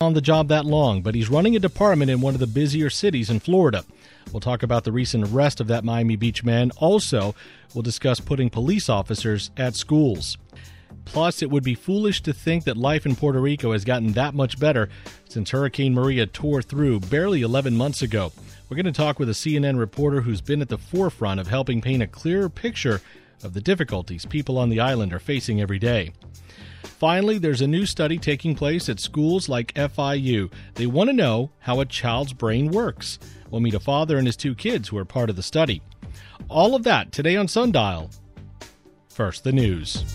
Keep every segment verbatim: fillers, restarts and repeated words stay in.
on the job that long, but he's running a department in one of the busier cities in Florida. We'll talk about the recent arrest of that Miami Beach man. Also, we'll discuss putting police officers at schools. Plus, it would be foolish to think that life in Puerto Rico has gotten that much better since Hurricane Maria tore through barely eleven months ago. We're going to talk with a C N N reporter who's been at the forefront of helping paint a clearer picture of the difficulties people on the island are facing every day. Finally, there's a new study taking place at schools like F I U. They want to know how a child's brain works. We'll meet a father and his two kids who are part of the study. All of that today on Sundial. First, the news.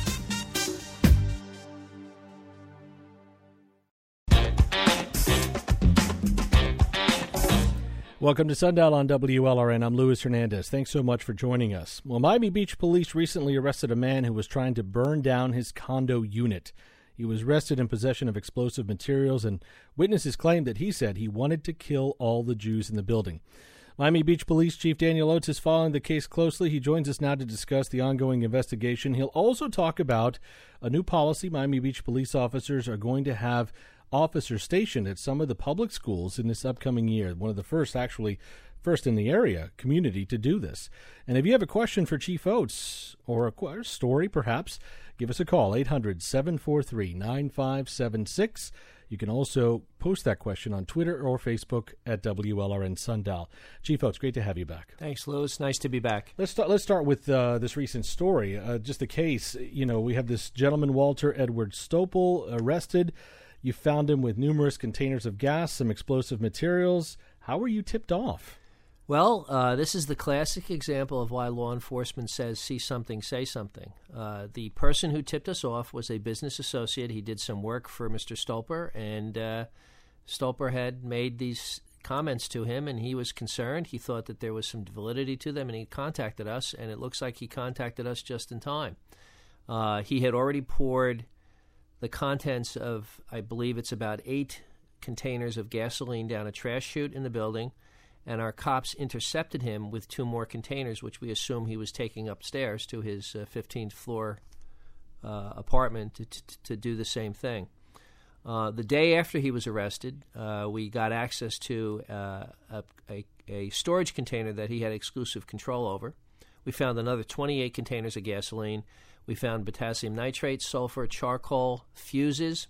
Welcome to Sundial on W L R N. I'm Luis Hernandez. Thanks so much for joining us. Well, Miami Beach police recently arrested a man who was trying to burn down his condo unit. He was arrested in possession of explosive materials, and witnesses claimed that he said he wanted to kill all the Jews in the building. Miami Beach Police Chief Daniel Oates is following the case closely. He joins us now to discuss the ongoing investigation. He'll also talk about a new policy Miami Beach police officers are going to have officers stationed at some of the public schools in this upcoming year. One of the first, actually, first in the area community to do this. And if you have a question for Chief Oates or a qu- story, perhaps, give us a call, eight hundred, seven four three, nine five seven six. You can also post that question on Twitter or Facebook at W L R N Sundial. Chief Oates, great to have you back. Thanks, Louis. Nice to be back. Let's start. Let's start with uh, this recent story. Uh, just the case. You know, we have this gentleman, Walter Edward Stopel, arrested. You found him with numerous containers of gas, some explosive materials. How were you tipped off? Well, uh, this is the classic example of why law enforcement says, see something, say something. Uh, the person who tipped us off was a business associate. He did some work for Mister Stolper, and uh, Stolper had made these comments to him, and he was concerned. He thought that there was some validity to them, and he contacted us, and it looks like he contacted us just in time. Uh, he had already poured the contents of, I believe it's about eight containers of gasoline down a trash chute in the building, and our cops intercepted him with two more containers, which we assume he was taking upstairs to his uh, fifteenth floor uh, apartment to, to, to do the same thing. Uh, the day after he was arrested, uh, we got access to uh, a, a, a storage container that he had exclusive control over. We found another twenty-eight containers of gasoline. We found potassium nitrate, sulfur, charcoal, fuses,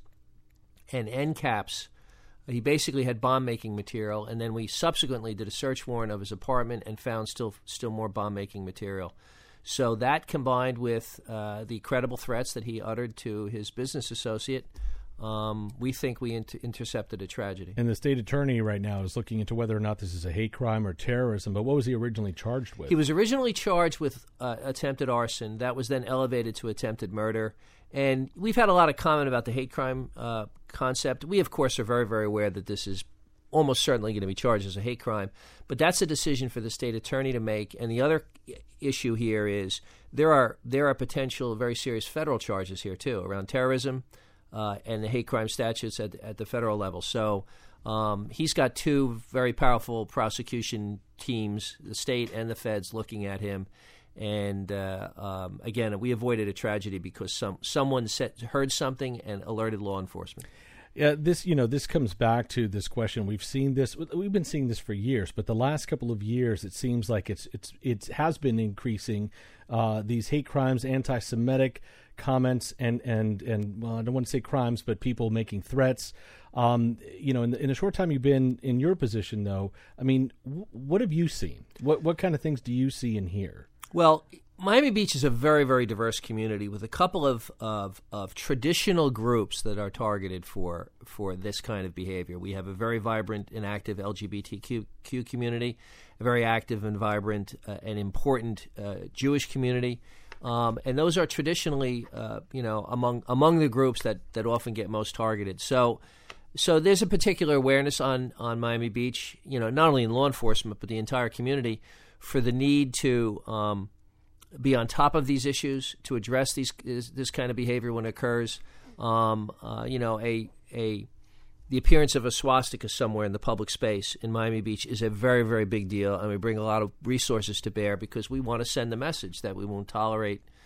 and end caps. He basically had bomb-making material, and then we subsequently did a search warrant of his apartment and found still still more bomb-making material. So that, combined with uh, the credible threats that he uttered to his business associate, um, we think we inter- intercepted a tragedy. And the state attorney right now is looking into whether or not this is a hate crime or terrorism, but what was he originally charged with? He was originally charged with uh, attempted arson. That was then elevated to attempted murder. And we've had a lot of comment about the hate crime uh, concept. We, of course, are very, very aware that this is almost certainly going to be charged as a hate crime. But that's a decision for the state attorney to make. And the other issue here is there are there are potential very serious federal charges here, too, around terrorism uh, and the hate crime statutes at, at the federal level. So um, he's got two very powerful prosecution teams, the state and the feds, looking at him. And uh, um, again, we avoided a tragedy because some someone set, heard something and alerted law enforcement. Yeah, this you know this comes back to this question. We've seen this. We've been seeing this for years, but the last couple of years, it seems like it's it's it has been increasing. Uh, these hate crimes, anti-Semitic comments, and and and well, I don't want to say crimes, but people making threats. Um, you know, in the, in the short time you've been in your position, though, I mean, w- what have you seen? What what kind of things do you see and hear? Well, Miami Beach is a very, very diverse community with a couple of, of, of traditional groups that are targeted for for this kind of behavior. We have a very vibrant and active L G B T Q community, a very active and vibrant uh, and important uh, Jewish community. Um, and those are traditionally, uh, you know, among among the groups that, that often get most targeted. So so there's a particular awareness on, on Miami Beach, you know, not only in law enforcement, but the entire community, for the need to um, be on top of these issues, to address these this, this kind of behavior when it occurs. Um, uh, you know, a a the appearance of a swastika somewhere in the public space in Miami Beach is a very, very big deal, and we bring a lot of resources to bear because we want to send the message that we won't tolerate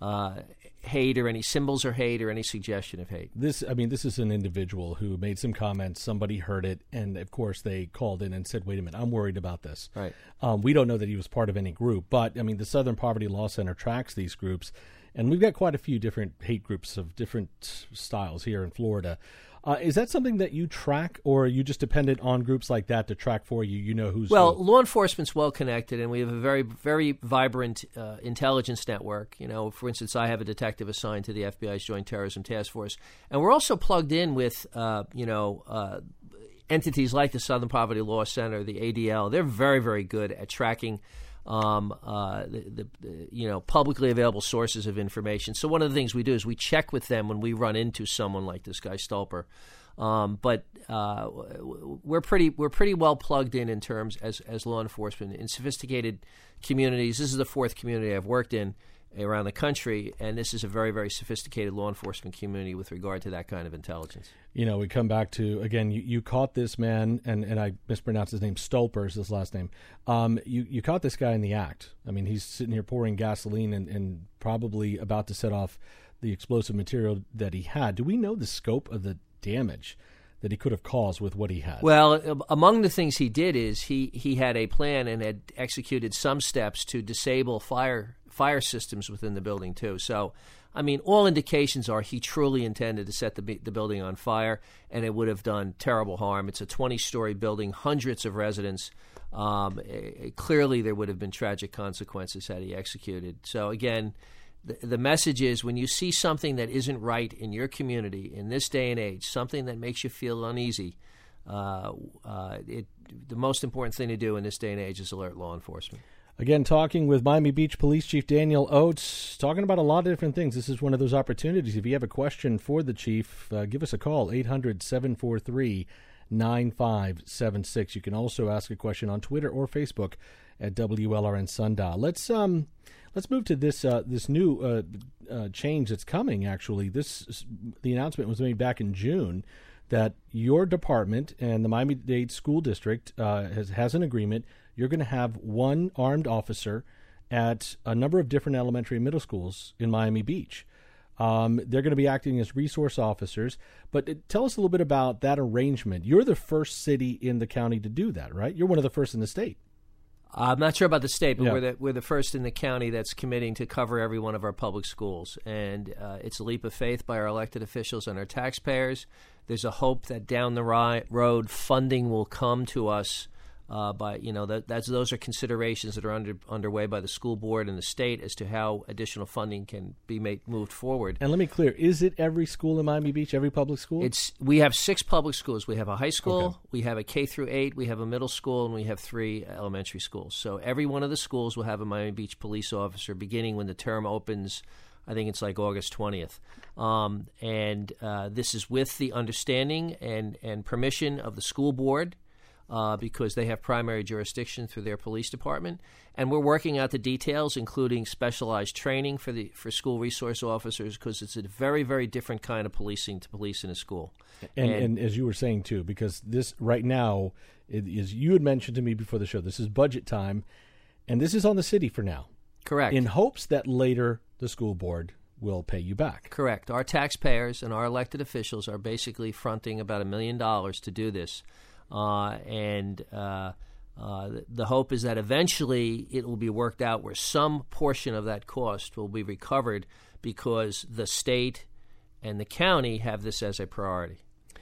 uh, hate or any symbols of hate or any suggestion of hate. This, I mean, this is an individual who made some comments. Somebody heard it, and of course they called in and said, "Wait a minute, I'm worried about this." Right. Um, we don't know that he was part of any group, but I mean, the Southern Poverty Law Center tracks these groups, and we've got quite a few different hate groups of different styles here in Florida. Uh, is that something that you track, or are you just dependent on groups like that to track for you? You know who's well, who? Law enforcement's well connected, and we have a very, very vibrant uh, intelligence network. You know, for instance, I have a detective assigned to the F B I's Joint Terrorism Task Force, and we're also plugged in with, uh, you know, uh, entities like the Southern Poverty Law Center, the A D L. They're very, very good at tracking Um, uh, the, the, the you know publicly available sources of information. So one of the things we do is we check with them when we run into someone like this guy Stolper. Um, but uh, we're pretty we're pretty well plugged in in terms as as law enforcement in sophisticated communities. This is the fourth community I've worked in around the country, and this is a very, very sophisticated law enforcement community with regard to that kind of intelligence. You know, we come back to, again, you, you caught this man, and, and I mispronounced his name, Stolper is his last name. Um, you, you caught this guy in the act. I mean, he's sitting here pouring gasoline and, and probably about to set off the explosive material that he had. Do we know the scope of the damage that he could have caused with what he had? Well, among the things he did is he, he had a plan and had executed some steps to disable fire fire systems within the building too. So, I mean, all indications are he truly intended to set the the building on fire, and it would have done terrible harm. It's a twenty-story building, hundreds of residents. Um, it, clearly, there would have been tragic consequences had he executed. So, again, the, the message is when you see something that isn't right in your community in this day and age, something that makes you feel uneasy, uh, uh, it, the most important thing to do in this day and age is alert law enforcement. Again, talking with Miami Beach Police Chief Daniel Oates, talking about a lot of different things. This is one of those opportunities. If you have a question for the chief, uh, give us a call, eight hundred, seven four three, nine five seven six. You can also ask a question on Twitter or Facebook at W L R N Sundial. Let's um, let's move to this uh, this new uh, uh, change that's coming, actually. This the announcement was made back in June that your department and the Miami-Dade School District uh, has, has an agreement. You're going to have one armed officer at a number of different elementary and middle schools in Miami Beach. Um, they're going to be acting as resource officers. But it, tell us a little bit about that arrangement. You're the first city in the county to do that, right? You're one of the first in the state. I'm not sure about the state, but yeah. we're the we're the first in the county that's committing to cover every one of our public schools, and uh, it's a leap of faith by our elected officials and our taxpayers. There's a hope that down the ri- road funding will come to us. Uh, by you know that that's those are considerations that are under underway by the school board and the state as to how additional funding can be made moved forward. And let me clear: is it every school in Miami Beach, every public school? It's we have six public schools. We have a high school, okay. we have a K through eight, we have a middle school, and we have three elementary schools. So every one of the schools will have a Miami Beach police officer beginning when the term opens. I think it's like August twentieth. Um, and uh, this is with the understanding and, and permission of the school board. Uh, because they have primary jurisdiction through their police department, and we're working out the details, including specialized training for the for school resource officers, because it's a very, very different kind of policing to police in a school. And, and, and, and as you were saying too, because this right now, it is you had mentioned to me before the show, this is budget time, and this is on the city for now. Correct. In hopes that later the school board will pay you back. Correct. Our taxpayers and our elected officials are basically fronting about a million dollars to do this. Uh, and uh, uh, the, the hope is that eventually it will be worked out where some portion of that cost will be recovered because the state and the county have this as a priority.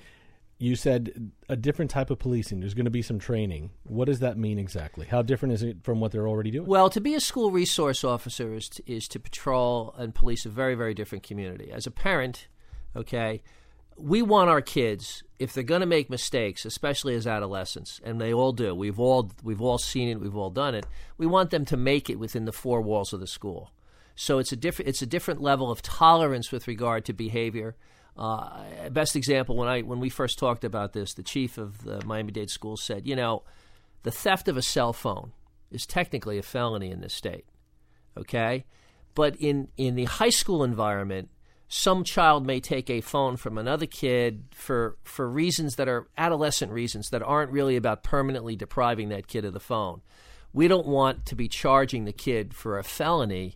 You said a different type of policing. There's going to be some training. What does that mean exactly? How different is it from what they're already doing? Well, to be a school resource officer is to, is to patrol and police a very, very different community. As a parent, okay, we want our kids, if they're going to make mistakes, especially as adolescents, and they all do, we've all we've all seen it, we've all done it, we want them to make it within the four walls of the school. So it's a different it's a different level of tolerance with regard to behavior. Uh, best example, when I when we first talked about this, the chief of the Miami-Dade schools said, you know, the theft of a cell phone is technically a felony in this state, okay? But in, in the high school environment, some child may take a phone from another kid for for reasons that are adolescent reasons that aren't really about permanently depriving that kid of the phone. We don't want to be charging the kid for a felony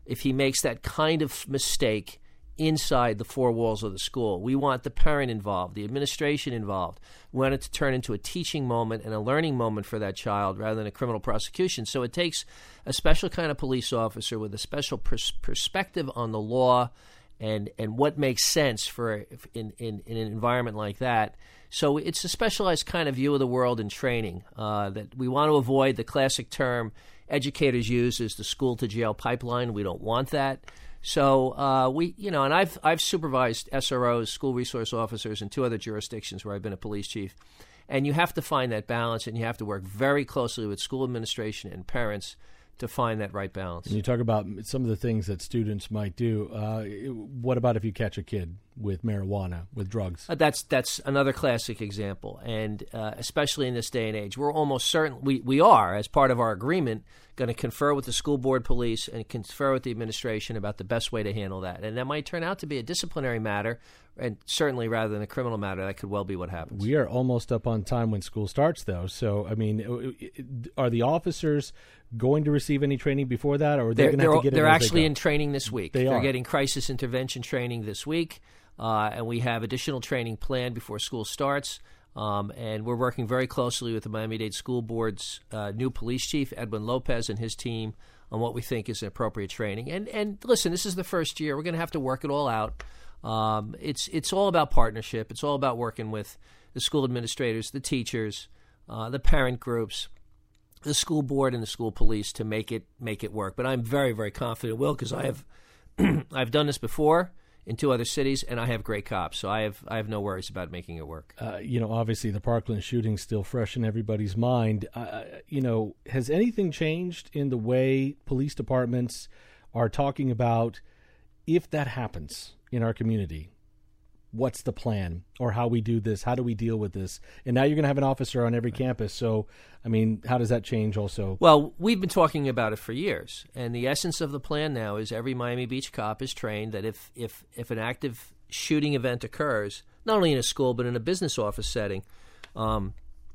if he makes that kind of mistake inside the four walls of the school. We want the parent involved, the administration involved. We want it to turn into a teaching moment and a learning moment for that child rather than a criminal prosecution. So it takes a special kind of police officer with a special pers- perspective on the law and and what makes sense for in, in, in an environment like that. So it's a specialized kind of view of the world and training uh, that we want to avoid. The classic term educators use is the school-to-jail pipeline. We don't want that. So uh, we, you know, and I've I've supervised S R Os, school resource officers, in two other jurisdictions where I've been a police chief, and you have to find that balance, and you have to work very closely with school administration and parents to find that right balance. And you talk about some of the things that students might do. Uh, what about if you catch a kid with marijuana, with drugs? Uh, that's that's another classic example, and uh, especially in this day and age, we're almost certain we we are, as part of our agreement, going to confer with the school board police and confer with the administration about the best way to handle that. And that might turn out to be a disciplinary matter, and certainly rather than a criminal matter, that could well be what happens. We are almost up on time when school starts, though. So, I mean, are the officers going to receive any training before that, or are they they're, going to have to get it? They're as actually they go? in training this week. They they're are. getting crisis intervention training this week, uh, and we have additional training planned before school starts. Um, and we're working very closely with the Miami-Dade School Board's uh, new police chief, Edwin Lopez, and his team on what we think is appropriate training. And and listen, this is the first year. We're going to have to work it all out. Um, it's it's all about partnership. It's all about working with the school administrators, the teachers, uh, the parent groups, the school board, and the school police to make it make it work. But I'm very, very confident it will, because I have I've done this before in two other cities, and I have great cops, so I have I have no worries about making it work. Uh, you know, obviously the Parkland shooting's still fresh in everybody's mind. Uh, you know, has anything changed in the way police departments are talking about if that happens in our community? What's the plan, or how we do this? How do we deal with this? And now you're going to have an officer on every campus. So, I mean, how does that change also? Well, we've been talking about it for years. And the essence of the plan now is every Miami Beach cop is trained that if, if, if an active shooting event occurs, not only in a school but in a business office setting, um,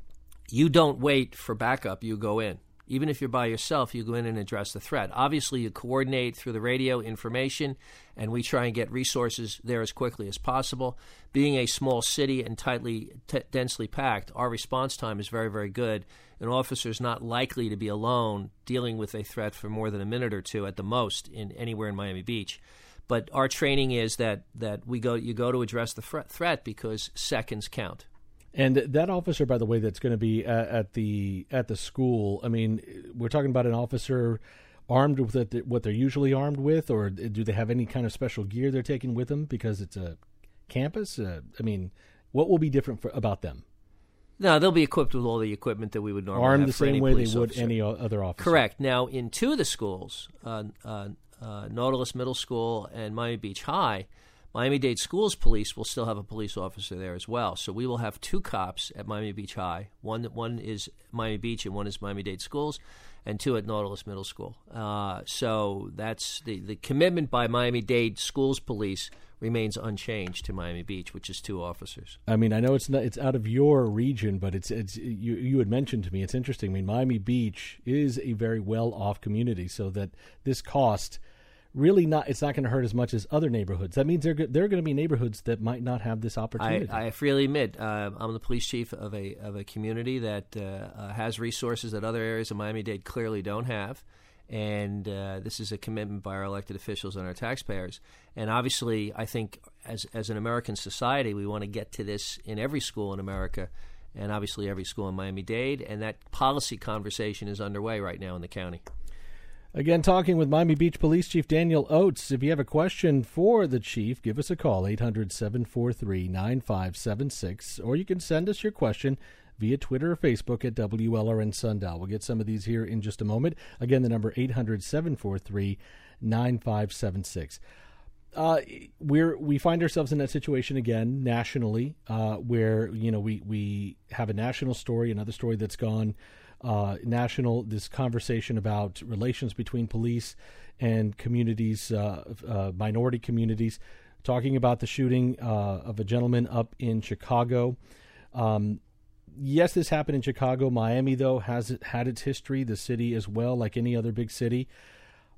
you don't wait for backup. You go in. Even if you're by yourself, you go in and address the threat. Obviously, you coordinate through the radio information, and we try and get resources there as quickly as possible. Being a small city and tightly, t- densely packed, our response time is very, very good. An officer's not likely to be alone dealing with a threat for more than a minute or two at the most in anywhere in Miami Beach. But our training is that that we go you go to address the threat, threat because seconds count. And that officer, by the way, that's going to be at, at the at the school, I mean, we're talking about an officer armed with what they're usually armed with, or do they have any kind of special gear they're taking with them because it's a campus? Uh, I mean, what will be different for, about them? No, they'll be equipped with all the equipment that we would normally armed have the for same any way they police would officer. any other officer. Correct. Now, in two of the schools, uh, uh, uh, Nautilus Middle School and Miami Beach High, Miami-Dade Schools Police will still have a police officer there as well. So we will have two cops at Miami Beach High. One one is Miami Beach and one is Miami-Dade Schools, and two at Nautilus Middle School. Uh, so that's the, the commitment by Miami-Dade Schools Police remains unchanged to Miami Beach, which is two officers. I mean, I know it's not it's out of your region, but it's it's you you had mentioned to me, it's interesting. I mean, Miami Beach is a very well-off community, so that this cost really not it's not going to hurt as much as other neighborhoods. That means there there are going to be neighborhoods that might not have this opportunity. I, I freely admit uh, I'm the police chief of a of a community that uh, uh, has resources that other areas of Miami-Dade clearly don't have, and uh, this is a commitment by our elected officials and our taxpayers. And obviously, I think as as an American society, we want to get to this in every school in America, and obviously every school in Miami-Dade, and that policy conversation is underway right now in the county. Again, talking with Miami Beach Police Chief Daniel Oates. If you have a question for the chief, give us a call, eight hundred, seven four three, nine five seven six, or you can send us your question via Twitter or Facebook at W L R N Sundial. We'll get some of these here in just a moment. Again, the number eight hundred, seven four three, nine five seven six. Uh, we're we find ourselves in that situation again nationally, uh, where you know we, we have a national story, another story that's gone Uh, national, this conversation about relations between police and communities, uh, uh, minority communities, talking about the shooting uh, of a gentleman up in Chicago. Um, yes, this happened in Chicago. Miami, though, has it had its history, the city as well, like any other big city.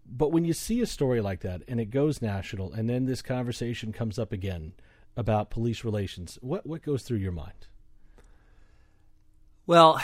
But when you see a story like that and it goes national, and then this conversation comes up again about police relations, what what goes through your mind? Well,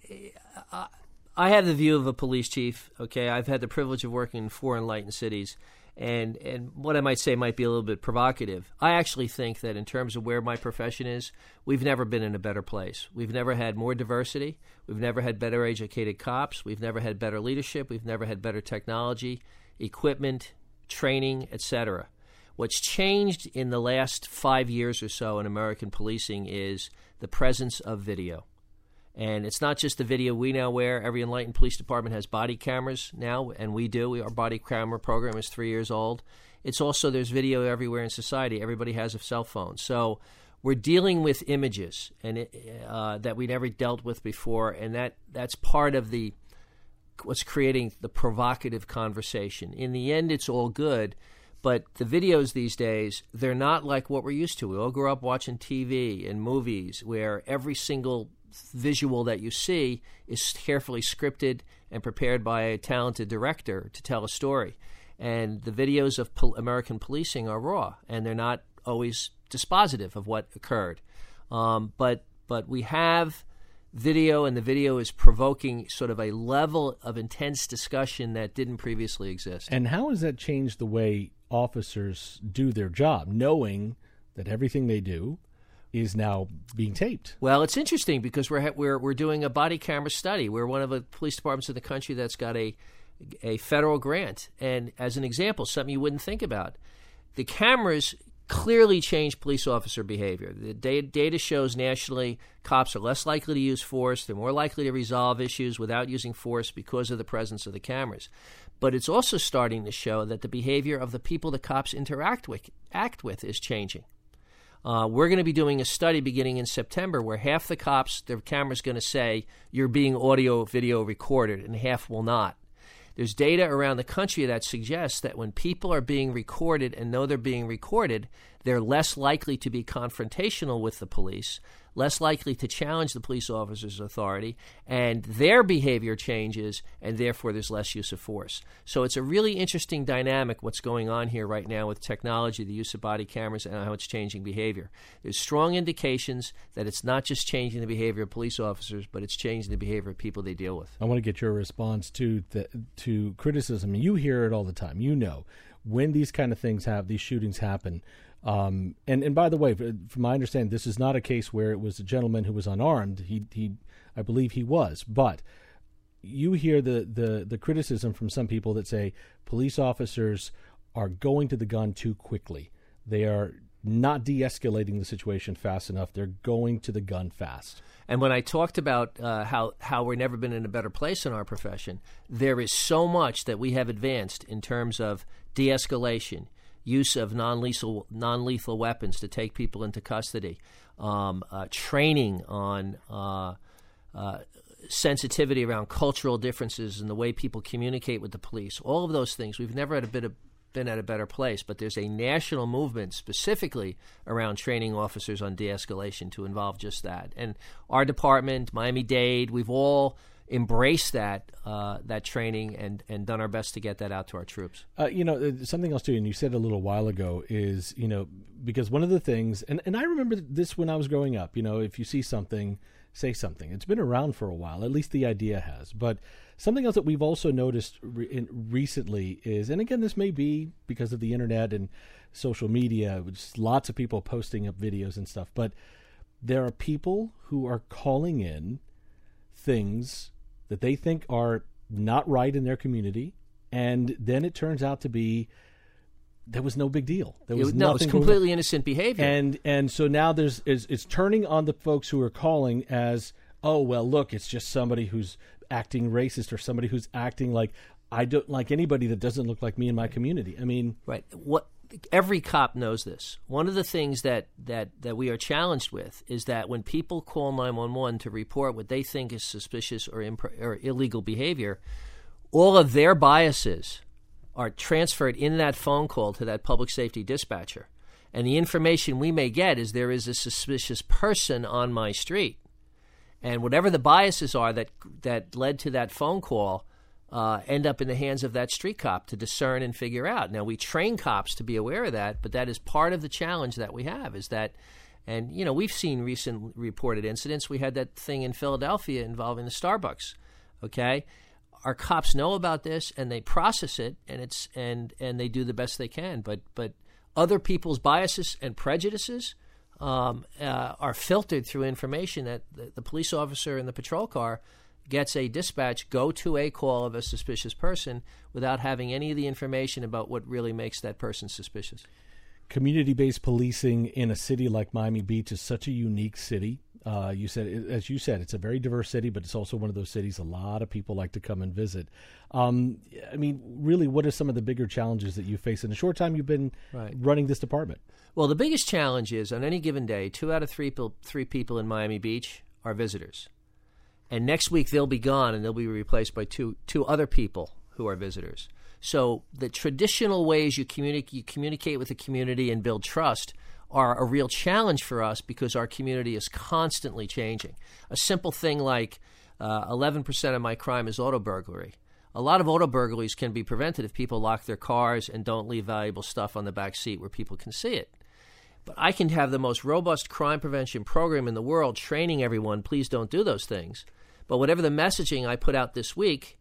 I have the view of a police chief. Okay, I've had the privilege of working in four enlightened cities, and and what I might say might be a little bit provocative. I actually think that in terms of where my profession is, we've never been in a better place. We've never had more diversity. We've never had better educated cops. We've never had better leadership. We've never had better technology, equipment, training, et cetera. What's changed in the last five years or so in American policing is the presence of video. And it's not just the video we now wear. Every enlightened police department has body cameras now, and we do. We, our body camera program is three years old. It's also, there's video everywhere in society. Everybody has a cell phone. So we're dealing with images and it, uh, that we never dealt with before, and that, that's part of the what's creating the provocative conversation. In the end, it's all good, but the videos these days, they're not like what we're used to. We all grew up watching T V and movies where every single visual that you see is carefully scripted and prepared by a talented director to tell a story. And the videos of pol- American policing are raw, and they're not always dispositive of what occurred. Um, but but we have video, and the video is provoking sort of a level of intense discussion that didn't previously exist. And how has that changed the way officers do their job, knowing that everything they do is now being taped? Well, it's interesting because we're we're we're doing a body camera study. We're one of the police departments in the country that's got a a federal grant. And as an example, something you wouldn't think about, the cameras clearly change police officer behavior. The data, data shows nationally cops are less likely to use force. They're more likely to resolve issues without using force because of the presence of the cameras. But it's also starting to show that the behavior of the people the cops interact with, act with is changing. Uh, we're going to be doing a study beginning in September where half the cops, their camera's going to say you're being audio video recorded, and half will not. There's data around the country that suggests that when people are being recorded and know they're being recorded, they're less likely to be confrontational with the police, less likely to challenge the police officer's authority, and their behavior changes, and therefore there's less use of force. So it's a really interesting dynamic what's going on here right now with technology, the use of body cameras, and how it's changing behavior. There's strong indications that it's not just changing the behavior of police officers, but it's changing the behavior of people they deal with. I want to get your response to the, to criticism. You hear it all the time. You know, when these kind of things have, these shootings happen, Um, and, and by the way, from my understanding, this is not a case where it was a gentleman who was unarmed. He, he, I believe he was. But you hear the, the, the criticism from some people that say police officers are going to the gun too quickly. They are not de-escalating the situation fast enough. They're going to the gun fast. And when I talked about uh, how, how we've never been in a better place in our profession, there is so much that we have advanced in terms of de-escalation, use of non-lethal non-lethal weapons to take people into custody, um, uh, training on uh, uh, sensitivity around cultural differences and the way people communicate with the police. All of those things, we've never had a bit of, been at a better place, but there's a national movement specifically around training officers on de-escalation to involve just that. And our department, Miami-Dade, we've all embrace that uh, that training and, and done our best to get that out to our troops. Uh, you know, something else too, and you said a little while ago, is, you know, because one of the things, and, and I remember this when I was growing up, you know, if you see something, say something. It's been around for a while, at least the idea has. But something else that we've also noticed re- in recently is, and again, this may be because of the internet and social media, just lots of people posting up videos and stuff, but there are people who are calling in things that they think are not right in their community, and then it turns out to be there was no big deal. There was it, no, nothing it's completely going, innocent behavior, and and so now there's it's, it's turning on the folks who are calling as, oh well, look, it's just somebody who's acting racist or somebody who's acting like I don't like anybody that doesn't look like me in my community. I mean, right? What every cop knows this. One of the things that, that, that we are challenged with is that when people call nine one one to report what they think is suspicious or, imp- or illegal behavior, all of their biases are transferred in that phone call to that public safety dispatcher. And the information we may get is there is a suspicious person on my street. And whatever the biases are that that led to that phone call, uh, end up in the hands of that street cop to discern and figure out. Now, we train cops to be aware of that, but that is part of the challenge that we have is that, and, you know, we've seen recent reported incidents. We had that thing in Philadelphia involving the Starbucks, okay? Our cops know about this, and they process it, and it's and, and they do the best they can. But but other people's biases and prejudices um, uh, are filtered through information that the, the police officer in the patrol car gets a dispatch, go to a call of a suspicious person without having any of the information about what really makes that person suspicious. Community-based policing in a city like Miami Beach is such a unique city. Uh, you said, as you said, it's a very diverse city, but it's also one of those cities a lot of people like to come and visit. Um, I mean, really, what are some of the bigger challenges that you face in the short time you've been right. running this department? Well, the biggest challenge is on any given day, two out of three people, three people in Miami Beach are visitors. And next week they'll be gone and they'll be replaced by two two other people who are visitors. So the traditional ways you communicate you communicate with the community and build trust are a real challenge for us because our community is constantly changing. A simple thing like uh, eleven percent of my crime is auto burglary. A lot of auto burglaries can be prevented if people lock their cars and don't leave valuable stuff on the back seat where people can see it. But I can have the most robust crime prevention program in the world training everyone, please don't do those things. But whatever the messaging I put out this week,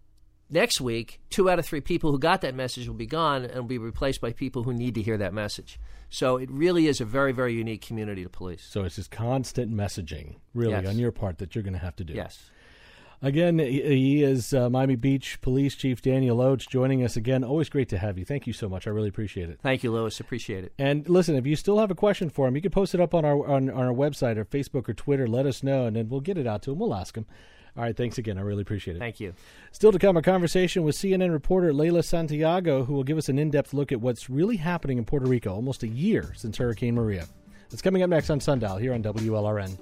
next week, two out of three people who got that message will be gone and will be replaced by people who need to hear that message. So it really is a very, very unique community to police. So it's just constant messaging, really, yes. on your part that you're going to have to do. Yes. Again, he is uh, Miami Beach Police Chief Daniel Oates joining us again. Always great to have you. Thank you so much. I really appreciate it. Thank you, Louis. Appreciate it. And listen, if you still have a question for him, you can post it up on our on, on our website or Facebook or Twitter. Let us know, and then we'll get it out to him. We'll ask him. All right, thanks again. I really appreciate it. Thank you. Still to come, a conversation with C N N reporter Leila Santiago, who will give us an in-depth look at what's really happening in Puerto Rico almost a year since Hurricane Maria. It's coming up next on Sundial here on W L R N.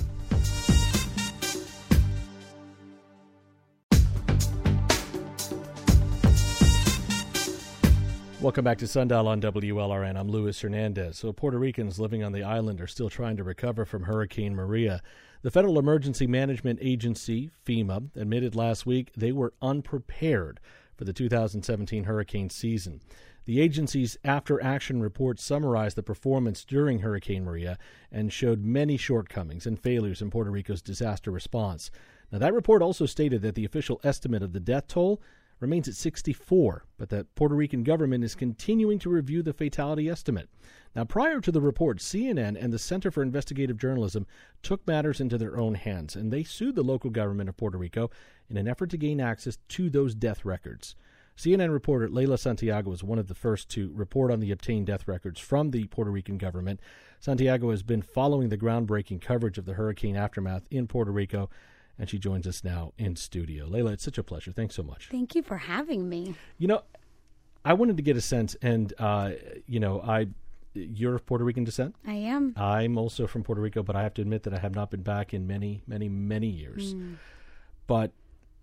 Welcome back to Sundial on W L R N. I'm Luis Hernandez. So Puerto Ricans living on the island are still trying to recover from Hurricane Maria. The Federal Emergency Management Agency, FEMA, admitted last week they were unprepared for the two thousand seventeen hurricane season. The agency's after-action report summarized the performance during Hurricane Maria and showed many shortcomings and failures in Puerto Rico's disaster response. Now, that report also stated that the official estimate of the death toll remains at sixty-four, but the Puerto Rican government is continuing to review the fatality estimate. Now, prior to the report, C N N and the Center for Investigative Journalism took matters into their own hands, and they sued the local government of Puerto Rico in an effort to gain access to those death records. C N N reporter Leila Santiago was one of the first to report on the obtained death records from the Puerto Rican government. Santiago has been following the groundbreaking coverage of the hurricane aftermath in Puerto Rico, and she joins us now in studio. Leila, it's such a pleasure. Thanks so much. Thank you for having me. You know, I wanted to get a sense, and, uh, you know, I... You're of Puerto Rican descent? I am. I'm also from Puerto Rico, but I have to admit that I have not been back in many, many, many years. Mm. But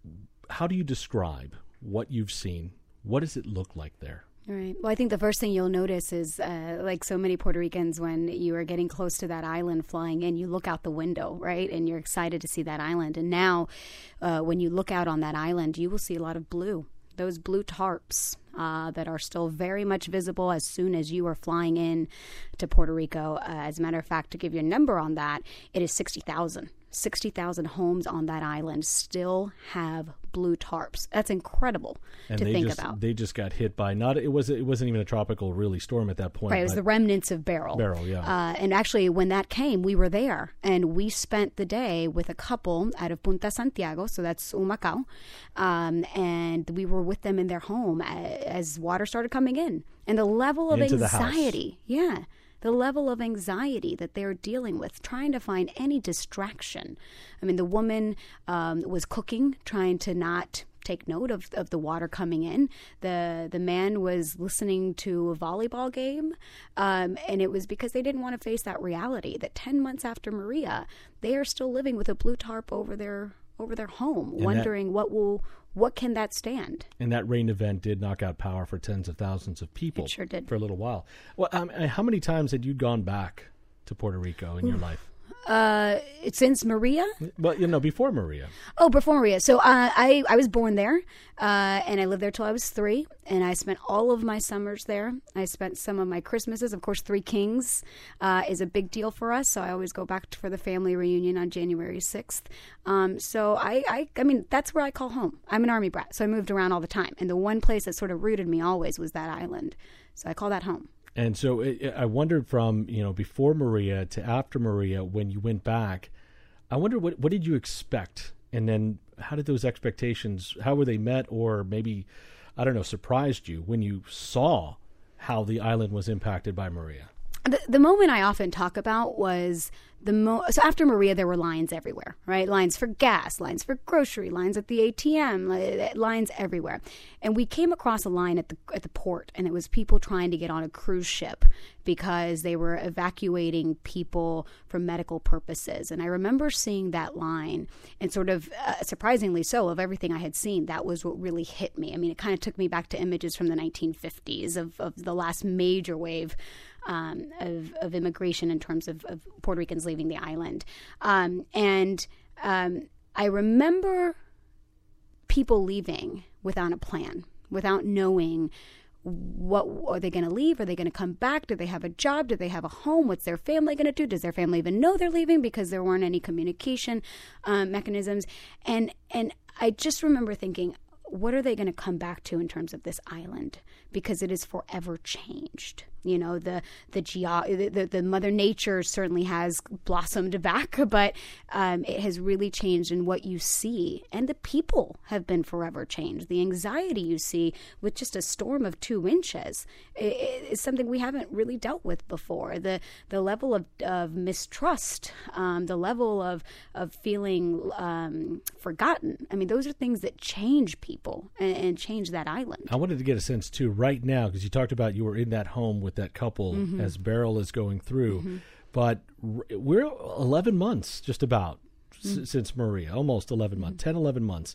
how do you describe what you've seen? What does it look like there? All right. Well, I think the first thing you'll notice is, uh, like so many Puerto Ricans, when you are getting close to that island flying in, you look out the window, right? And you're excited to see that island. And now, uh, when you look out on that island, you will see a lot of blue. Those blue tarps uh, that are still very much visible as soon as you are flying in to Puerto Rico. Uh, as a matter of fact, to give you a number on that, it is sixty thousand. sixty thousand homes on that island still have blue tarps. That's incredible and to they think just, about. They just got hit by not it was it wasn't even a tropical really storm at that point. Right, it was the remnants of Beryl. Beryl, yeah. Uh, and actually, when that came, we were there, and we spent the day with a couple out of Punta Santiago, so that's Humacao, um, and we were with them in their home as, as water started coming in, and the level of Into anxiety, yeah. The level of anxiety that they're dealing with, trying to find any distraction. I mean, the woman um, was cooking, trying to not take note of, of the water coming in. The the man was listening to a volleyball game, um, and it was because they didn't want to face that reality that ten months after Maria, they are still living with a blue tarp over their over their home, and wondering that, what will what can that stand. And that rain event did knock out power for tens of thousands of people. It sure did. For a little while. Well, um, how many times had you gone back to Puerto Rico in your life? Uh, since Maria? Well, you know, before Maria. Oh, before Maria. So uh, I, I was born there, uh, and I lived there till I was three, and I spent all of my summers there. I spent some of my Christmases. Of course, Three Kings uh, is a big deal for us, so I always go back for the family reunion on January sixth. Um, so I, I, I mean, that's where I call home. I'm an Army brat, so I moved around all the time, and the one place that sort of rooted me always was that island. So I call that home. And so it, I wondered from, you know, before Maria to after Maria, when you went back, I wonder what, what did you expect? And then how did those expectations, how were they met, or maybe, I don't know, surprised you when you saw how the island was impacted by Maria? The, the moment I often talk about was the mo- so after Maria, there were lines everywhere, right? Lines for gas, lines for grocery, lines at the A T M, lines everywhere. And we came across a line at the at the port, and it was people trying to get on a cruise ship because they were evacuating people for medical purposes. And I remember seeing that line, and sort of uh, surprisingly so, of everything I had seen, that was what really hit me. I mean, it kind of took me back to images from the nineteen fifties of, of the last major wave Um, of, of immigration in terms of, of Puerto Ricans leaving the island. Um, and um, I remember people leaving without a plan, without knowing what are they going to leave? Are they going to come back? Do they have a job? Do they have a home? What's their family going to do? Does their family even know they're leaving because there weren't any communication um, mechanisms? And and I just remember thinking, what are they going to come back to in terms of this island? Because it is forever changed. You know, the the, ge- the, the Mother Nature certainly has blossomed back, but um, it has really changed in what you see. And the people have been forever changed. The anxiety you see with just a storm of two inches is something we haven't really dealt with before. The the level of, of mistrust, um, the level of, of feeling um, forgotten. I mean, those are things that change people and, and change that island. I wanted to get a sense, too, right now, because you talked about you were in that home with that couple mm-hmm. as Beryl is going through. Mm-hmm. But we're eleven months, just about, mm-hmm. s- since Maria, almost eleven mm-hmm. months, ten, eleven months.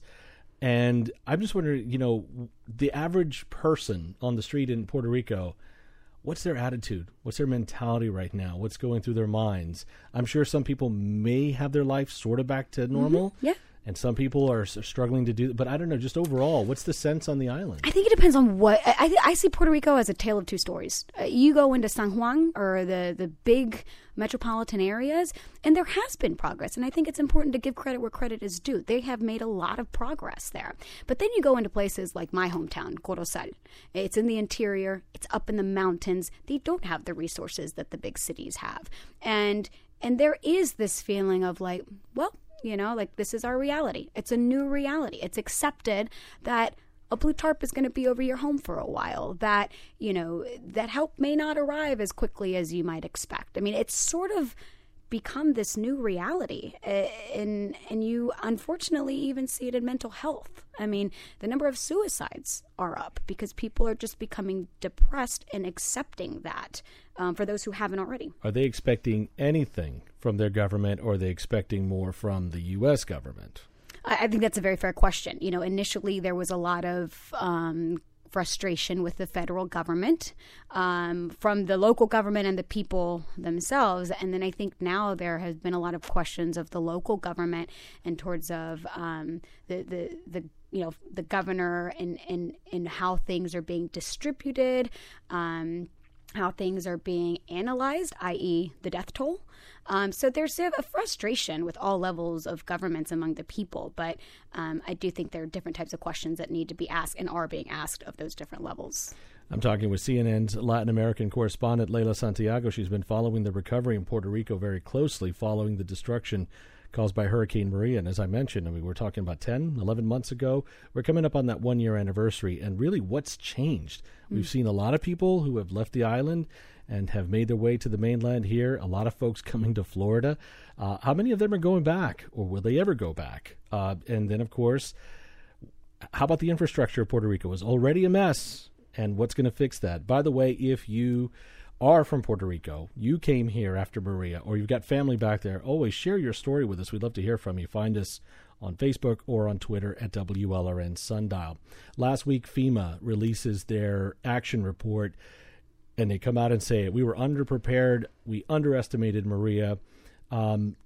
And I'm just wondering, you know, the average person on the street in Puerto Rico, what's their attitude? What's their mentality right now? What's going through their minds? I'm sure some people may have their life sort of back to normal. Mm-hmm. Yeah. And some people are struggling to do, but I don't know, just overall, what's the sense on the island? I think it depends on what, I, I see Puerto Rico as a tale of two stories. Uh, you go into San Juan or the, the big metropolitan areas, and there has been progress. And I think it's important to give credit where credit is due. They have made a lot of progress there. But then you go into places like my hometown, Corozal. It's in the interior. It's up in the mountains. They don't have the resources that the big cities have. And and there is this feeling of like, well, you know, like this is our reality. It's a new reality. It's accepted that a blue tarp is going to be over your home for a while, that, you know, that help may not arrive as quickly as you might expect. I mean, it's sort of become this new reality. And, and you unfortunately even see it in mental health. I mean, the number of suicides are up because people are just becoming depressed and accepting that um, for those who haven't already. Are they expecting anything from their government, or are they expecting more from the U S government? I, I think that's a very fair question. You know, initially there was a lot of um, frustration with the federal government um, from the local government and the people themselves. And then I think now there has been a lot of questions of the local government and towards of um, the, the, the, you know, the governor and, and, and how things are being distributed, um, how things are being analyzed, that is the death toll. Um, so there's a, a frustration with all levels of governments among the people, but um, I do think there are different types of questions that need to be asked and are being asked of those different levels. I'm talking with C N N's Latin American correspondent, Leila Santiago. She's been following the recovery in Puerto Rico very closely, following the destruction caused by Hurricane Maria. And as I mentioned, I mean, we're talking about ten, eleven months ago. We're coming up on that one-year anniversary. And really, what's changed? Mm. We've seen a lot of people who have left the island and have made their way to the mainland here. A lot of folks coming to Florida. Uh, how many of them are going back, or will they ever go back? Uh, and then, of course, how about the infrastructure of Puerto Rico? It's already a mess, and what's going to fix that? By the way, if you are from Puerto Rico, you came here after Maria, or you've got family back there, always share your story with us. We'd love to hear from you. Find us on Facebook or on Twitter at W L R N Sundial. Last week, FEMA releases their action report, and they come out and say, we were underprepared, we underestimated Maria. Um,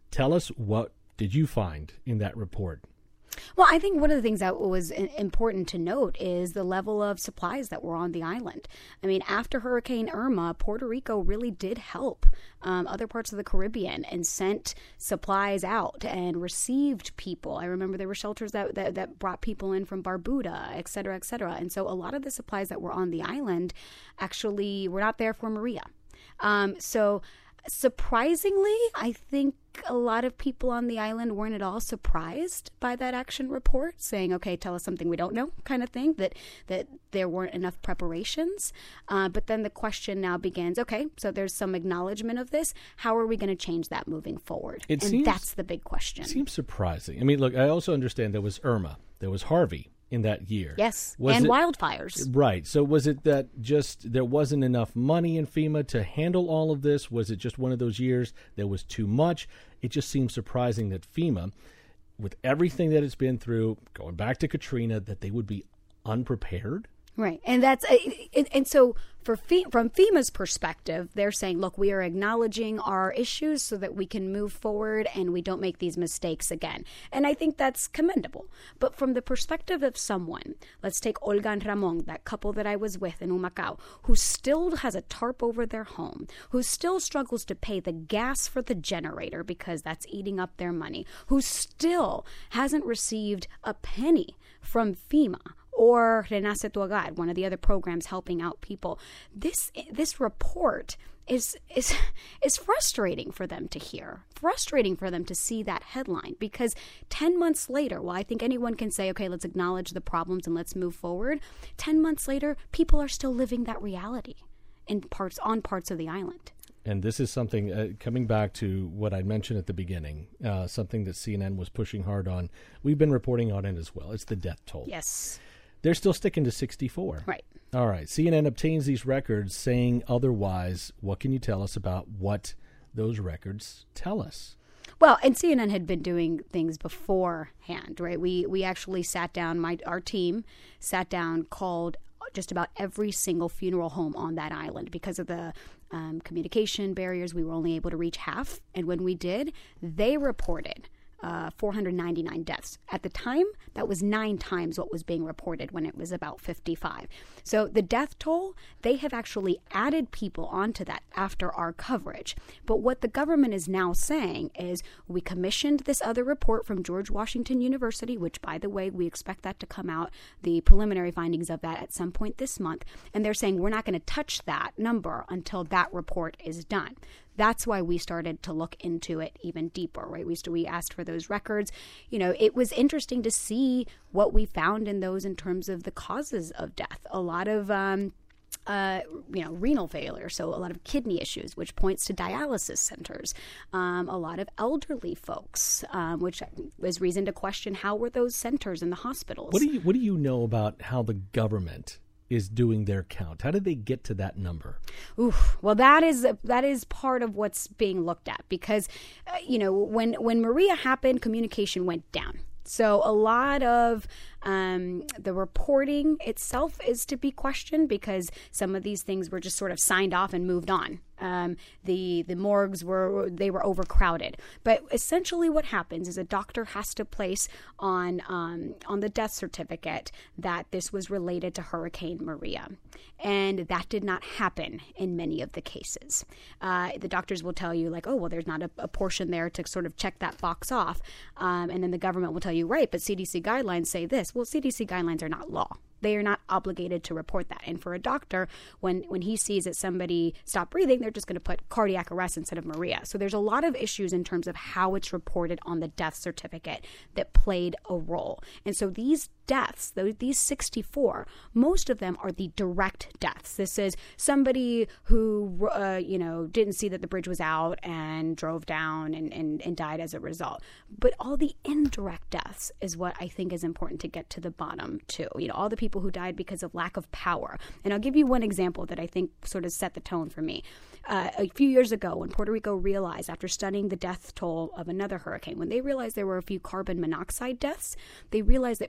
Tell us, what did you find in that report? Well, I think one of the things that was important to note is the level of supplies that were on the island. I mean, after Hurricane Irma, Puerto Rico really did help um, other parts of the Caribbean and sent supplies out and received people. I remember there were shelters that, that, that brought people in from Barbuda, et cetera, et cetera. And so a lot of the supplies that were on the island actually were not there for Maria. Um, so surprisingly, I think a lot of people on the island weren't at all surprised by that action report, saying, okay, tell us something we don't know, kind of thing, that that there weren't enough preparations. Uh, but then the question now begins, okay, so there's some acknowledgement of this. How are we going to change that moving forward? It and seems, that's the big question. It seems surprising. I mean, look, I also understand there was Irma, there was Harvey in that year. Yes, was and it, wildfires. Right. So was it that just there wasn't enough money in FEMA to handle all of this? Was it just one of those years there was too much? It just seems surprising that FEMA, with everything that it's been through, going back to Katrina, that they would be unprepared. Right. And that's and, and so for from FEMA's perspective, they're saying, look, we are acknowledging our issues so that we can move forward and we don't make these mistakes again. And I think that's commendable. But from the perspective of someone, let's take Olga and Ramon, that couple that I was with in Humacao, who still has a tarp over their home, who still struggles to pay the gas for the generator because that's eating up their money, who still hasn't received a penny from FEMA or Renace Tu Hogar, one of the other programs helping out people. This this report is is is frustrating for them to hear, frustrating for them to see that headline, because ten months later, while I think anyone can say, okay, let's acknowledge the problems and let's move forward, ten months later, people are still living that reality in parts on parts of the island. And this is something, uh, coming back to what I mentioned at the beginning, uh, something that C N N was pushing hard on. We've been reporting on it as well. It's the death toll. Yes. They're still sticking to sixty-four. Right. All right. C N N obtains these records saying otherwise. What can you tell us about what those records tell us? Well, and C N N had been doing things beforehand, right? We we actually sat down, my our team sat down, called just about every single funeral home on that island. Because of the um, communication barriers, we were only able to reach half. And when we did, they reported Uh, four hundred ninety-nine deaths. At the time, that was nine times what was being reported when it was about fifty-five. So the death toll, they have actually added people onto that after our coverage. But what the government is now saying is, we commissioned this other report from George Washington University, which, by the way, we expect that to come out, the preliminary findings of that at some point this month. And they're saying we're not going to touch that number until that report is done. That's why we started to look into it even deeper, right? We we asked for those records. You know, it was interesting to see what we found in those in terms of the causes of death. A lot of, um, uh, you know, renal failure, so a lot of kidney issues, which points to dialysis centers. Um, a lot of elderly folks, um, which is reason to question how were those centers in the hospitals. What do you What do you know about how the government is doing their count? How did they get to that number? Oof. Well, that is that is part of what's being looked at, because, uh, you know, when when Maria happened, communication went down. So a lot of um, the reporting itself is to be questioned, because some of these things were just sort of signed off and moved on. Um, the the morgues were they were overcrowded. But essentially, what happens is a doctor has to place on um, on the death certificate that this was related to Hurricane Maria, and that did not happen in many of the cases. Uh, the doctors will tell you, like, oh, well, there's not a, a portion there to sort of check that box off, um, and then the government will tell you, right, but C D C guidelines say this. Well, C D C guidelines are not law. They are not obligated to report that. And for a doctor, when, when he sees that somebody stopped breathing, they're just going to put cardiac arrest instead of Maria. So there's a lot of issues in terms of how it's reported on the death certificate that played a role. And so these deaths, these sixty-four, most of them are the direct deaths. This is somebody who, uh, you know, didn't see that the bridge was out and drove down and, and, and died as a result. But all the indirect deaths is what I think is important to get to the bottom too. You know, all the people who died because of lack of power. And I'll give you one example that I think sort of set the tone for me. Uh, a few years ago, when Puerto Rico realized, after studying the death toll of another hurricane, when they realized there were a few carbon monoxide deaths, they realized that people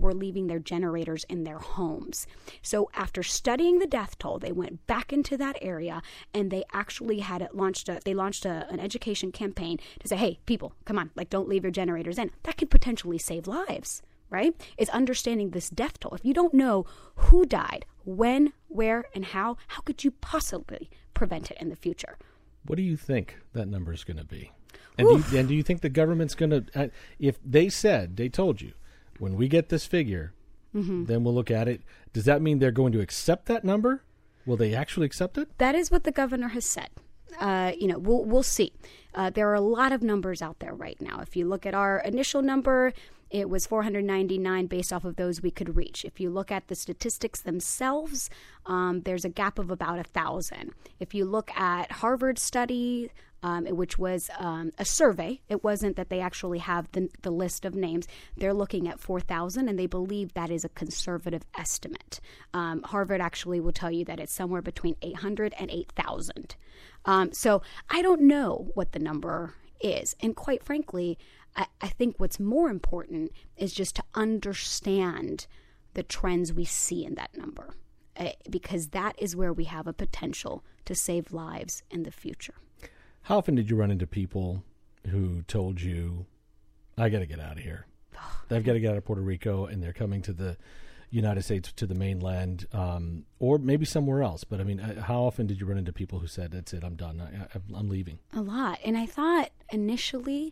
were leaving their generators in their homes. So after studying the death toll, they went back into that area and they actually had it launched a, they launched a, an education campaign to say, hey, people, come on, like don't leave your generators in. That could potentially save lives, right? It's understanding this death toll. If you don't know who died, when, where, and how, how could you possibly prevent it in the future? What do you think that number is going to be? And do, you, and do you think the government's going to, uh, if they said, they told you, when we get this figure, mm-hmm. then we'll look at it. Does that mean they're going to accept that number? Will they actually accept it? That is what the governor has said. Uh, you know, we'll we'll see. Uh, there are a lot of numbers out there right now. If you look at our initial number, it was four hundred ninety-nine based off of those we could reach. If you look at the statistics themselves, um, there's a gap of about a thousand. If you look at Harvard's study, um, which was um, a survey, it wasn't that they actually have the, the list of names. They're looking at four thousand, and they believe that is a conservative estimate. Um, Harvard actually will tell you that it's somewhere between eight hundred and eight thousand. Um, so I don't know what the number is. And quite frankly, I, I think what's more important is just to understand the trends we see in that number, uh, because that is where we have a potential to save lives in the future. How often did you run into people who told you, I got to get out of here? I've got to get out of Puerto Rico, and they're coming to the United States, to the mainland, um, or maybe somewhere else. But I mean, how often did you run into people who said, that's it, I'm done, I, I'm leaving? A lot. And I thought initially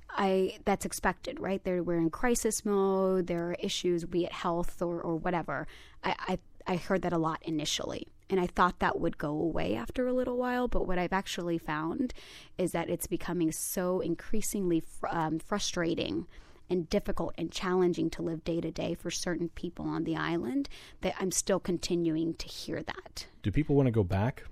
I that's expected, right? They're, we're in crisis mode. There are issues, be it health or, or whatever. I, I, I heard that a lot initially. And I thought that would go away after a little while. But what I've actually found is that it's becoming so increasingly fr- um, frustrating and difficult and challenging to live day to day for certain people on the island that I'm still continuing to hear that. Do people want to go back?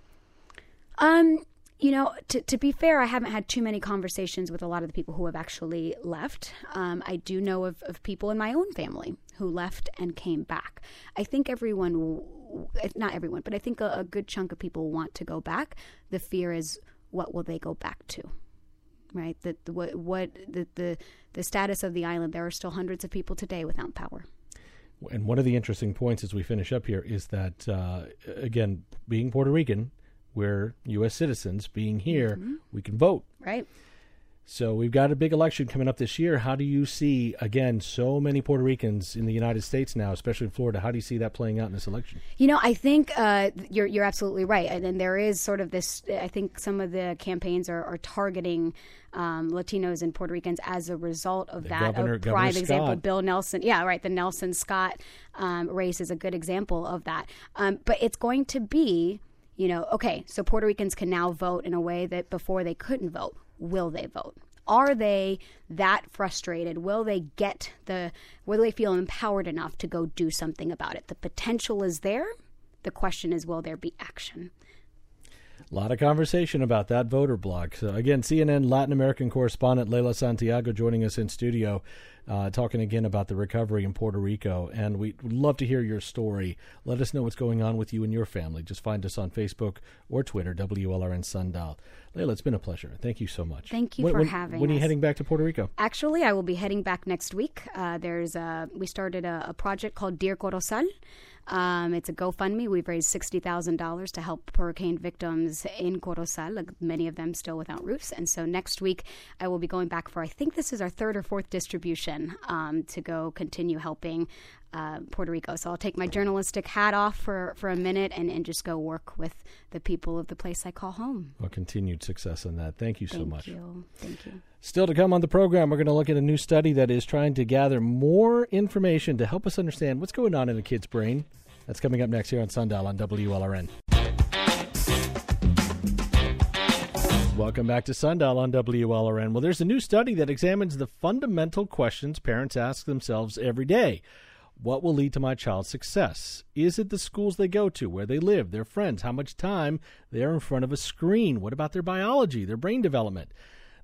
Um, you know, to, to be fair, I haven't had too many conversations with a lot of the people who have actually left. Um, I do know of, of people in my own family who left and came back. I think everyone, not everyone, but I think a, a good chunk of people want to go back. The fear is, what will they go back to? Right, the, the what what the, the the status of the island. There are still hundreds of people today without power. And one of the interesting points as we finish up here is that uh, again, being Puerto Rican, we're U S citizens. Being here, mm-hmm. we can vote. Right. So we've got a big election coming up this year. How do you see, again, so many Puerto Ricans in the United States now, especially in Florida? How do you see that playing out in this election? You know, I think uh, you're you're absolutely right. And, and there is sort of this, I think some of the campaigns are, are targeting um, Latinos and Puerto Ricans as a result of the that. Governor, a Governor prime Scott. example, Bill Nelson. Yeah, right. The Nelson Scott um, race is a good example of that. Um, but it's going to be, you know, okay, so Puerto Ricans can now vote in a way that before they couldn't vote. Will they vote? Are they that frustrated? Will they get the, will they feel empowered enough to go do something about it? The potential is there. The question is, will there be action? A lot of conversation about that voter block. So again, C N N Latin American correspondent Leila Santiago joining us in studio, uh, talking again about the recovery in Puerto Rico. And we'd love to hear your story. Let us know what's going on with you and your family. Just find us on Facebook or Twitter, W L R N Sundial. Leila, it's been a pleasure. Thank you so much. Thank you when, for when, having when us. When are you heading back to Puerto Rico? Actually, I will be heading back next week. Uh, there's a, we started a, a project called Dear Corozal. Um, it's a GoFundMe. We've raised sixty thousand dollars to help hurricane victims in Corozal, like many of them still without roofs. And so next week I will be going back for, I think this is our third or fourth distribution um, to go continue helping uh, Puerto Rico. So I'll take my journalistic hat off for, for a minute and, and just go work with the people of the place I call home. Well, continued success on that. Thank you so Thank much. Thank you. Thank you. Still to come on the program, we're going to look at a new study that is trying to gather more information to help us understand what's going on in a kid's brain. That's coming up next here on Sundial on W L R N. Welcome back to Sundial on W L R N. Well, there's a new study that examines the fundamental questions parents ask themselves every day. What will lead to my child's success? Is it the schools they go to, where they live, their friends, how much time they're in front of a screen? What about their biology, their brain development?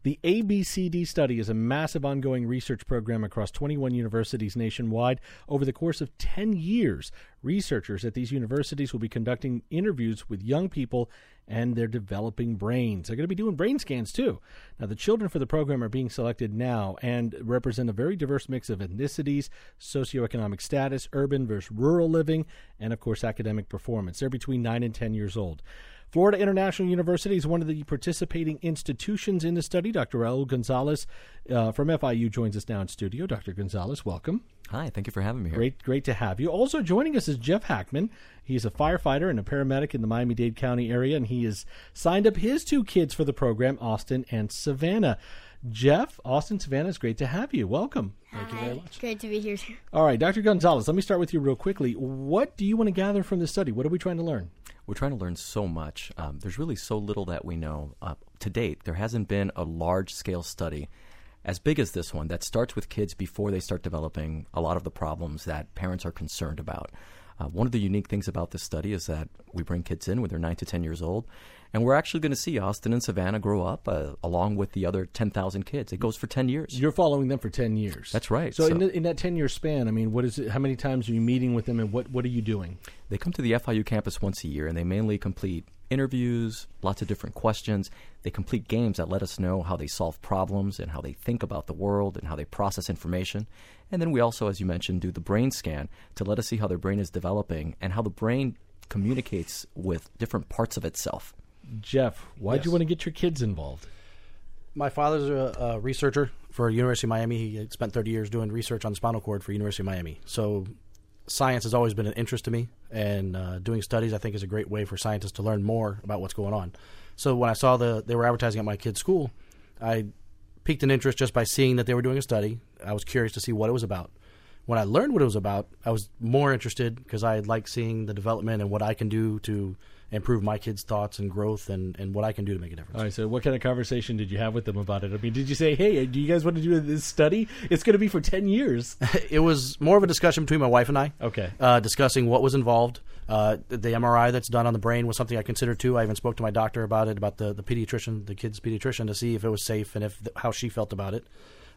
The A B C D study is a massive ongoing research program across twenty-one universities nationwide. Over the course of ten years, researchers at these universities will be conducting interviews with young people and their developing brains. They're going to be doing brain scans, too. Now, the children for the program are being selected now and represent a very diverse mix of ethnicities, socioeconomic status, urban versus rural living, and, of course, academic performance. They're between nine and ten years old. Florida International University is one of the participating institutions in the study. Doctor Raul Gonzalez uh, from F I U joins us now in studio. Doctor Gonzalez, welcome. Hi, thank you for having me here. Great, great to have you. Also joining us is Jeff Hackman. He's a firefighter and a paramedic in the Miami-Dade County area, and he has signed up his two kids for the program, Austin and Savannah. Jeff, Austin, Savannah, it's great to have you. Welcome. Hi. Thank you very much. Great to be here. All right, Doctor Gonzalez, let me start with you real quickly. What do you want to gather from this study? What are we trying to learn? We're trying to learn so much. Um, there's really so little that we know. Uh, to date, there hasn't been a large-scale study as big as this one that starts with kids before they start developing a lot of the problems that parents are concerned about. Uh, one of the unique things about this study is that we bring kids in when they're nine to ten years old, and we're actually going to see Austin and Savannah grow up uh, along with the other ten thousand kids. It goes for ten years. You're following them for ten years. That's right. So, So- in, the, in that ten-year span, I mean, what is it? How many times are you meeting with them, and what, what are you doing? They come to the F I U campus once a year, and they mainly complete interviews, lots of different questions. They complete games that let us know how they solve problems and how they think about the world and how they process information. And then we also, as you mentioned, do the brain scan to let us see how their brain is developing and how the brain communicates with different parts of itself. Jeff, why'd Yes. you want to get your kids involved? My father's a, a researcher for University of Miami. He had spent thirty years doing research on the spinal cord for University of Miami. So science has always been an interest to me, and uh, doing studies I think is a great way for scientists to learn more about what's going on. So when I saw the they were advertising at my kid's school, I piqued an interest just by seeing that they were doing a study. I was curious to see what it was about. When I learned what it was about, I was more interested because I like seeing the development and what I can do to improve my kids' thoughts and growth and, and what I can do to make a difference. All right, so what kind of conversation did you have with them about it? I mean, did you say, hey, do you guys want to do this study? It's going to be for ten years. It was more of a discussion between my wife and I. Okay. Uh, discussing what was involved. Uh, the M R I that's done on the brain was something I considered too. I even spoke to my doctor about it, about the, the pediatrician, the kid's pediatrician, to see if it was safe and if how she felt about it.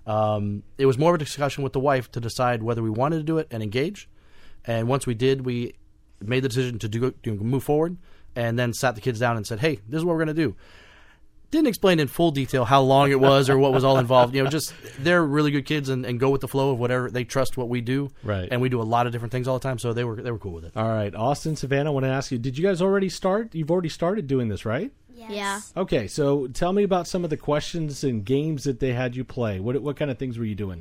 Um, it was more of a discussion with the wife to decide whether we wanted to do it and engage. And once we did, we made the decision to do to move forward, and then sat the kids down and said, "Hey, this is what we're going to do." Didn't explain in full detail how long it was or what was all involved. You know, just they're really good kids and, and go with the flow of whatever. They trust what we do, Right. And we do a lot of different things all the time, so they were they were cool with it. All right, Austin, Savannah, I want to ask you, did you guys already start? You've already started doing this, right? Yes. Yeah. Okay, so tell me about some of the questions and games that they had you play. What what kind of things were you doing?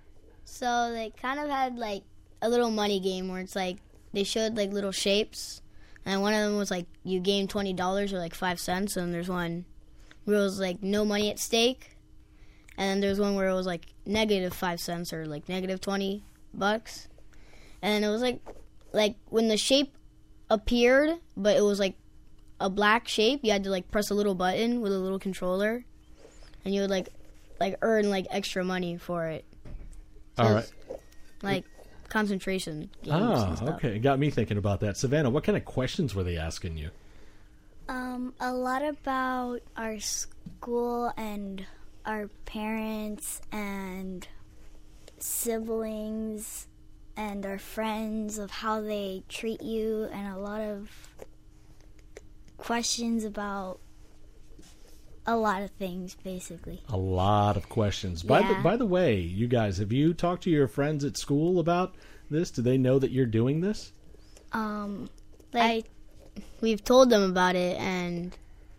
So they kind of had like a little money game where it's like they showed like little shapes, and one of them was like you gain twenty dollars or like five cents, and there's one where it was like no money at stake, and then there's one where it was like negative five cents or like negative twenty bucks, and it was like like when the shape appeared, but it was like a black shape, you had to like press a little button with a little controller, and you would like like earn like extra money for it. So All it's, like concentration games Ah, and stuff. okay. Got me thinking about that. Savannah, what kind of questions were they asking you? Um, a lot about our school and our parents and siblings and our friends, of how they treat you, and a lot of questions about a lot of things, basically. A lot of questions. By the Yeah. by the way, you guys, have you talked to your friends at school about this? Do they know that you're doing this? Um, Like we've told them about it, and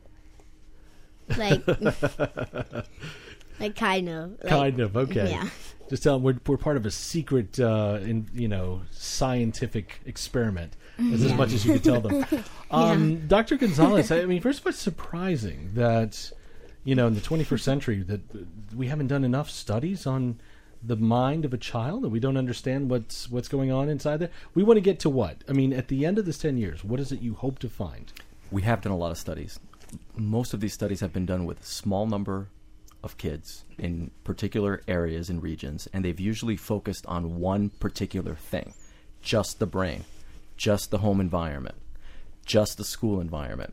like like kind of like, Kind of. Okay. yeah. Just tell them we're, we're part of a secret, uh, in, you know, scientific experiment. That's as much as you could tell them. Um, Doctor Gonzalez, I mean, first of all, it's surprising that, you know, in the twenty-first century that we haven't done enough studies on the mind of a child, that we don't understand what's what's going on inside there. We want to get to what? I mean, at the end of this ten years, what is it you hope to find? We have done a lot of studies. Most of these studies have been done with a small number of kids in particular areas and regions, and they've usually focused on one particular thing, just the brain, just the home environment, just the school environment.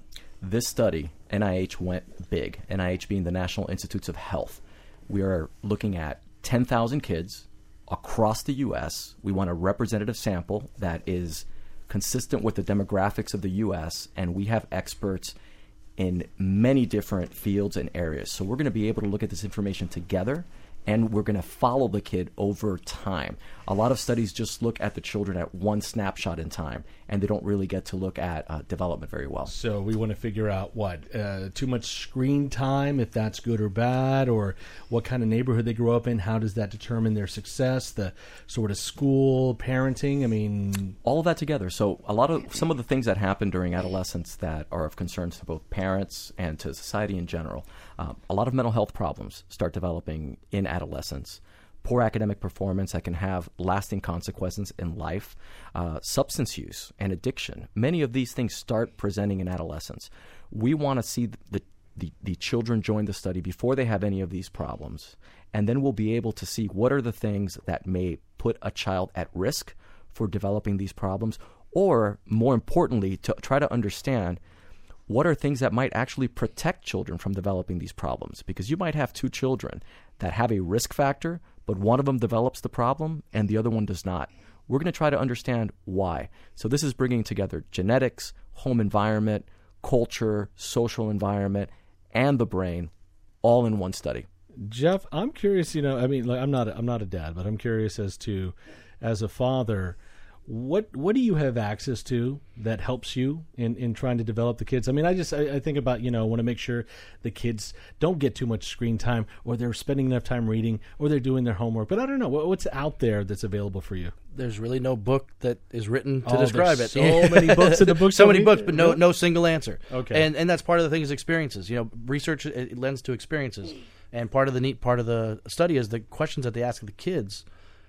this study, N I H went big, N I H being the National Institutes of Health. We are looking at ten thousand kids across the U S. We want a representative sample that is consistent with the demographics of the U S, and we have experts in many different fields and areas. So we're going to be able to look at this information together, and we're going to follow the kid over time. A lot of studies just look at the children at one snapshot in time, and they don't really get to look at uh, development very well. So we want to figure out what, uh, too much screen time, if that's good or bad, or what kind of neighborhood they grow up in, how does that determine their success, the sort of school, parenting, I mean... All of that together. So a lot of, some of the things that happen during adolescence that are of concern to both parents and to society in general. Uh, a lot of mental health problems start developing in adolescence. Poor academic performance that can have lasting consequences in life, uh, substance use and addiction. Many of these things start presenting in adolescence. We want to see the, the, the children join the study before they have any of these problems, and then we'll be able to see what are the things that may put a child at risk for developing these problems, or more importantly, to try to understand what are things that might actually protect children from developing these problems. Because you might have two children that have a risk factor, but one of them develops the problem and the other one does not. We're going to try to understand why. So this is bringing together genetics, home environment, culture, social environment, and the brain all in one study. Jeff, I'm curious, you know, I mean, like, I'm not a, I'm not a dad, but I'm curious as to, as a father, What what do you have access to that helps you in, in trying to develop the kids? I mean, I just I, I think about, you know, want to make sure the kids don't get too much screen time, or they're spending enough time reading, or they're doing their homework. But I don't know, what, what's out there that's available for you? There's really no book that is written to Oh, describe there's it. so many books in the book. so many books, but no no single answer. Okay. And and that's part of the thing is experiences. You know, research it lends to experiences, and part of the neat part of the study is the questions that they ask of the kids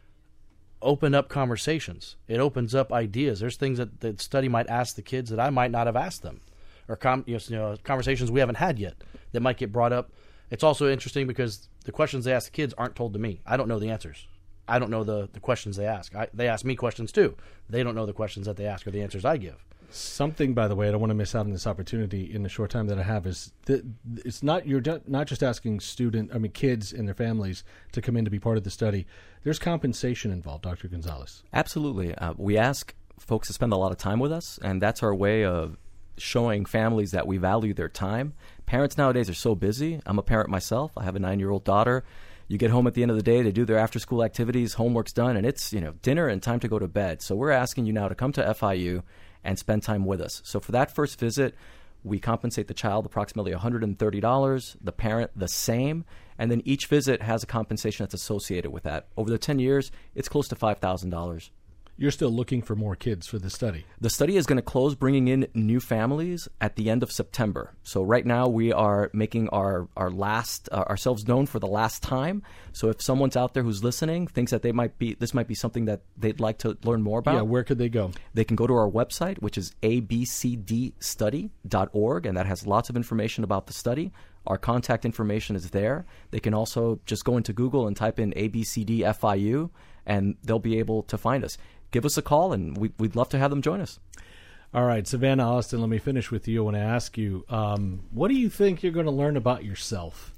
open up conversations. It opens up ideas. There's things that the study might ask the kids that I might not have asked them, or com- you know, conversations we haven't had yet that might get brought up. It's also interesting because the questions they ask the kids aren't told to me. I don't know the answers. I don't know the, the questions they ask. I, they ask me questions too. They don't know the questions that they ask or the answers I give. Something, by the way, I don't want to miss out on this opportunity in the short time that I have, is that it's not you're not just asking student, I mean, kids and their families to come in to be part of the study. There's compensation involved, Doctor Gonzalez. Absolutely. Uh, we ask folks to spend a lot of time with us, and that's our way of showing families that we value their time. Parents nowadays are so busy. I'm a parent myself. I have a nine-year-old daughter. You get home at the end of the day, they do their after-school activities, homework's done, and it's, you know, dinner and time to go to bed. So we're asking you now to come to F I U and spend time with us. So for that first visit, we compensate the child approximately one hundred thirty dollars, the parent the same, and then each visit has a compensation that's associated with that. Over the ten years, it's close to five thousand dollars. You're still looking for more kids for the study. The study is going to close bringing in new families at the end of September. So right now we are making our, our last uh, ourselves known for the last time. So if someone's out there who's listening, thinks that they might be this might be something that they'd like to learn more about. Yeah, where could they go? They can go to our website, which is a b c d study dot org, and that has lots of information about the study. Our contact information is there. They can also just go into Google and type in A B C D F I U, and they'll be able to find us. Give us a call, and we, we'd love to have them join us. All right, Savannah Austin, let me finish with you. I want to ask you, um, what do you think you're going to learn about yourself?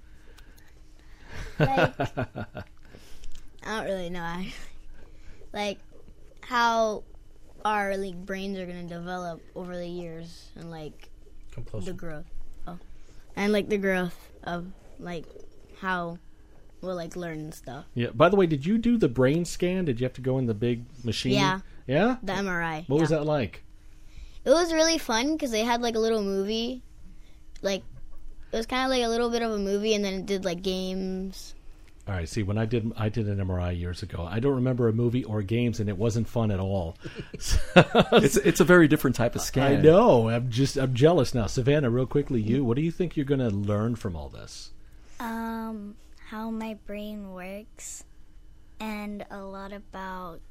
Like, I don't really know. I, like how our like brains are going to develop over the years, and like Come closer. the growth, oh, and like the growth of like how we'll like learn and stuff. Yeah. By the way, did you do the brain scan? Did you have to go in the big machine? Yeah. Yeah? The M R I. What yeah. was that like? It was really fun because they had like a little movie, like it was kind of like a little bit of a movie, and then it did like games. All right. See, when I did I did an M R I years ago, I don't remember a movie or games, and it wasn't fun at all. It's it's a very different type of scan. I know. I'm just I'm jealous now. Savannah, real quickly, you. What do you think you're going to learn from all this? Um, how my brain works, and a lot about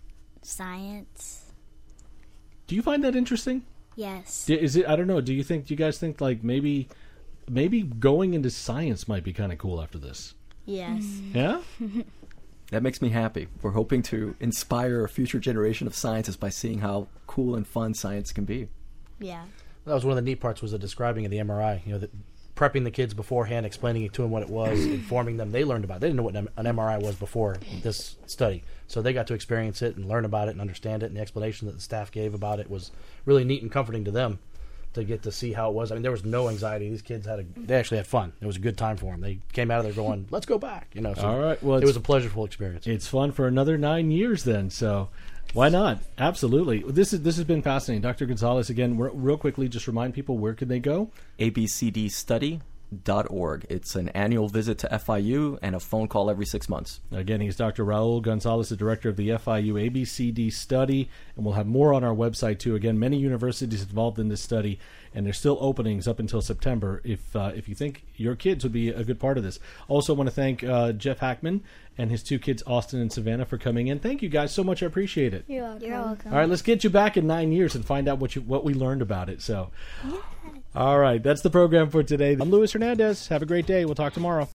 science. Do you find that interesting? Yes. D- Is it? I don't know. Do you think? Do you guys think like maybe, maybe going into science might be kind of cool after this? Yes. Yeah. That makes me happy. We're hoping to inspire a future generation of scientists by seeing how cool and fun science can be. Yeah. That was one of the neat parts was the describing of the M R I. You know, the, prepping the kids beforehand, explaining it to them what it was, informing them. They learned about it. They didn't know what an M R I was before this study. So they got to experience it and learn about it and understand it. And the explanation that the staff gave about it was really neat and comforting to them to get to see how it was. I mean, there was no anxiety. These kids had a, they actually had fun. It was a good time for them. They came out of there going, let's go back. You know, so all right. Well, it was a pleasurable experience. It's fun for another nine years then. So why not? Absolutely. This is this has been fascinating. Doctor Gonzalez, again, real quickly, just remind people, where can they go? A B C D study dot org. It's an annual visit to F I U and a phone call every six months. Again, he's Doctor Raul Gonzalez, the director of the F I U A B C D study, and we'll have more on our website too. Again, many universities involved in this study, and there's still openings up until September if uh, if you think your kids would be a good part of this. Also want to thank uh, Jeff Hackman and his two kids, Austin and Savannah, for coming in. Thank you guys so much. I appreciate it. You're welcome. You're welcome. All right, let's get you back in nine years and find out what you what we learned about it. So, all right, that's the program for today. I'm Luis Hernandez. Have a great day. We'll talk tomorrow.